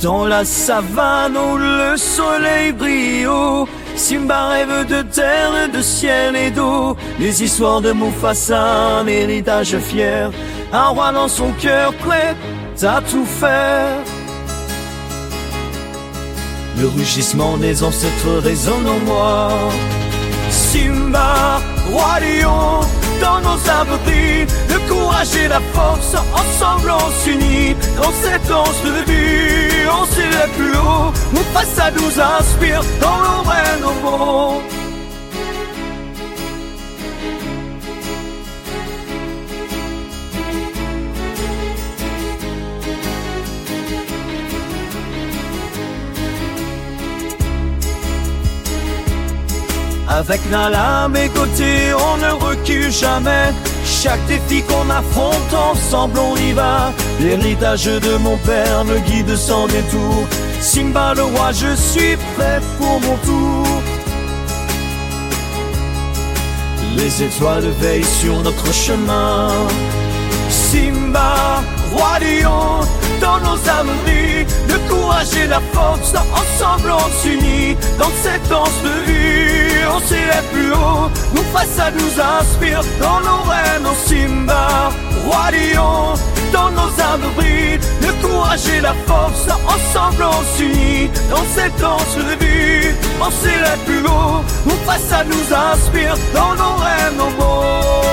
Dans la savane où le soleil brille, Simba rêve de terre, de ciel et d'eau. Les histoires de Mufasa, un héritage fier, un roi dans son cœur prêt à tout faire. Le rugissement des ancêtres résonne en moi. Simba, roi lion, dans nos abris, le courage et la force, ensemble on s'unit. Dans cette danse de vie, on s'élève plus haut. Mufasa nous inspire, dans nos rêves nouveaux. Avec Nala à mes côtés, on ne recule jamais. Chaque défi qu'on affronte, ensemble on y va. L'héritage de mon père me guide sans détour. Simba le roi, je suis prêt pour mon tour. Les étoiles veillent sur notre chemin. Simba, roi lion, dans nos abris, le courage et la force, ensemble on s'unit. Dans cette danse de vie, on s'élève plus haut. Mufasa nous inspire, dans nos rênes, Simba, roi lion, dans nos abris, le courage et la force, ensemble on s'unit. Dans cette danse de vie, on s'élève plus haut. Mufasa nous inspire, dans nos rêves, nos mots.